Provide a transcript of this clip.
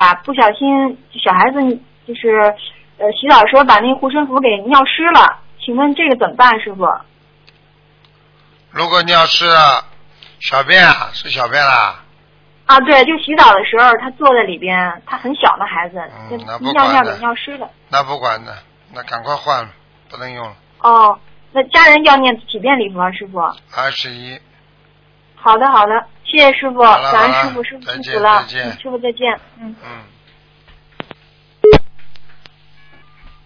吧，不小心小孩子就是洗澡的时候把那护身符给尿湿了，请问这个怎么办，师傅？ 如果尿湿了，小便啊，是小便啦。 啊，对，就洗澡的时候他坐在里边，他很小的孩子， 那不管的， 给尿湿了。 那不管的，那赶快换了，不能用了。 哦，那家人要念几遍礼佛啊，师傅 ？21。 好的，好的，谢谢师傅，感恩师傅，师傅辛苦了， 再见。 师傅再见， 嗯。